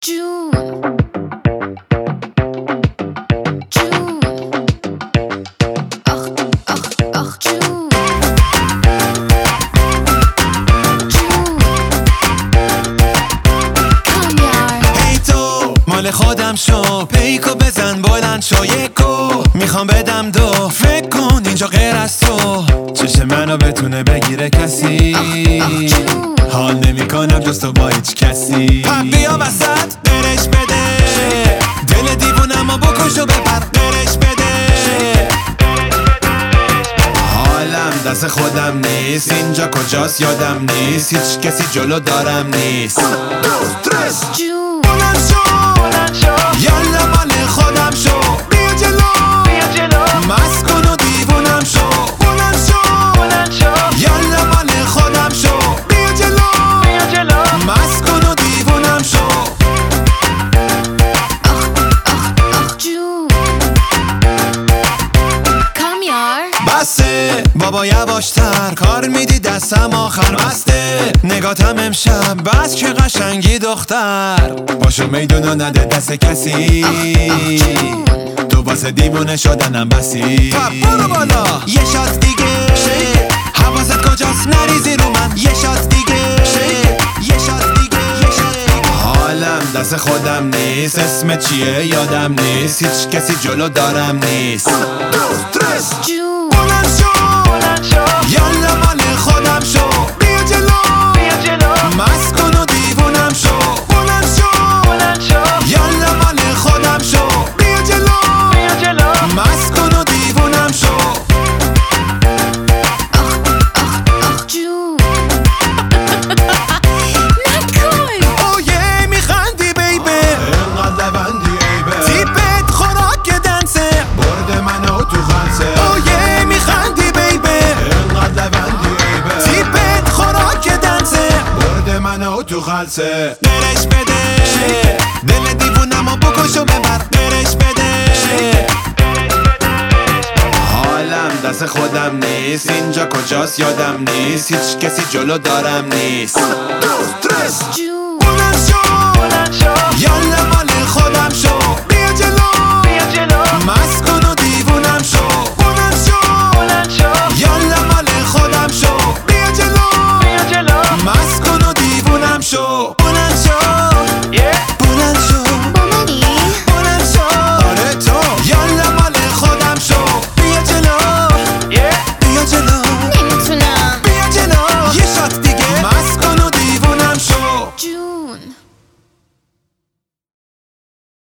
جون آخ آخ آخ جون هی تو مال خودم شو، پیکو بزن بلند شو، یکو میخوام بدم دو، فکر کن اینجا غیر از تو چشم منو بتونه بگیره کسی. حال نمی کنم جز تو با هیچ کسی. بیا وسط برش بده، دل دیوونمو بکش و بپر برش بده. حالم دست خودم نیست، اینجا کجاست یادم نیست، هیچ کسی جلو دارم نیست. جون بلند شو یالا مال خودم شو، بیا جلو مست کن و دیوونم شو. بلند شو یالا مال خودم شو، بیا جلو مست کن و دیوونم شو. آخ جون کامیار بسه بابا یواشتر، کار میدی دستم آخر بسته. نگاتم امشب بس که قشنگی دختر، باشو میدونو نده دست کسی. تو واسه دیوونه شدنم بسی. برو بالا یه شات دیگه، حواست کجاست نریزی رو من. یه شات دیگه یه شات دیگه. حالم دست خودم نیست، اسم چیه یادم نیست، هیچ کسی جلو دارم نیست. جون بلند شو یالا مال خودم شو، بیا جلو مست کن و دیوونم شو. بلند شو یالا مال خودم شو، بیا جلو مست کن و دیوونم شو. آخ جون نکن اوه میخندی بیبه، اینقدر لبندی ایبه، تیپت خوراک دنسه، برد منو تو خلسه. اوه میخندی بیبه، اینقدر لبندی ایبه، تیپت خوراک دنسه، برد منو تو خلسه. برش بده، دل دیوونمو بکش و ببر برش بده. حالم دست خودم نیست، اینجا کجاست یادم نیست، هیچ کسی جلو دارم نیست. جون